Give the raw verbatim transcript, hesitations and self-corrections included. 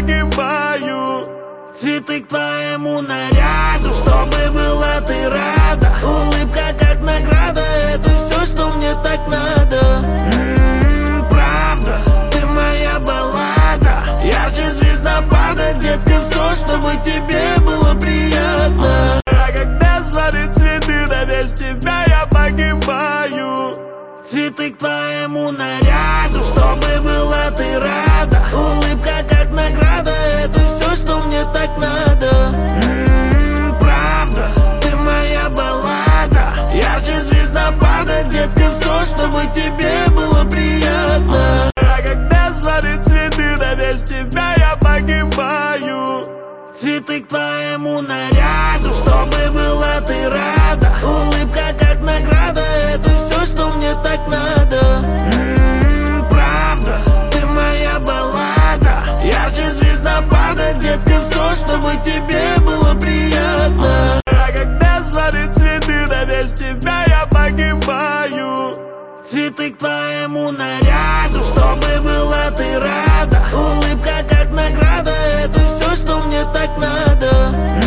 погибаю. Цветы к твоему наряду, чтобы была ты рада. Улыбка как награда, это все, что мне так надо. М-м, правда, ты моя баллада, ярче звездопада, детка, все, чтобы тебе было приятно. А когда смотрю цветы, да без тебя я погибаю. Цветы к твоему наряду, чтобы была ты рада. Улыбка как награда, это все, что мне так надо. М-м, правда, ты моя баллада, ярче звездопада, детка, все, чтобы тебе было приятно. А когда смотрю цветы, да без тебя я погибаю. Цветы к твоему наряду, чтобы была ты рада. Улыбка как награда, это все, что мне так надо. М-м, правда, ты моя баллада, ярче звездопада, детка, все, чтобы тебе было приятно. А когда смотрю цветы, да без тебя я погибаю. Цветы к твоему наряду, чтобы была ты рада. Улыбка как награда, это все, что мне так надо.